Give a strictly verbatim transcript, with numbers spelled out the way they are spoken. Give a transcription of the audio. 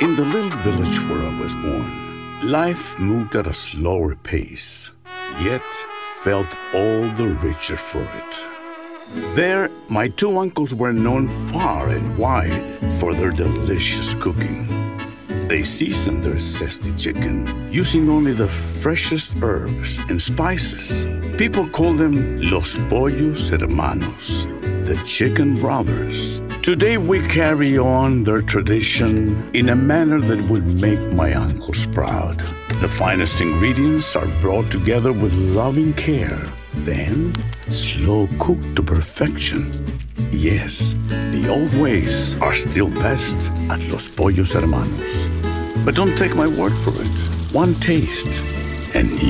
In the little village where I was born, life moved at a slower pace, yet felt all the richer for it. There, my two uncles were known far and wide for their delicious cooking. They seasoned their zesty chicken using only the freshest herbs and spices. People call them Los Pollos Hermanos, the Chicken Brothers. Today we carry on their tradition in a manner that would make my uncles proud. The finest ingredients are brought together with loving care, then slow cooked to perfection. Yes, the old ways are still best at Los Pollos Hermanos. But don't take my word for it. One taste, and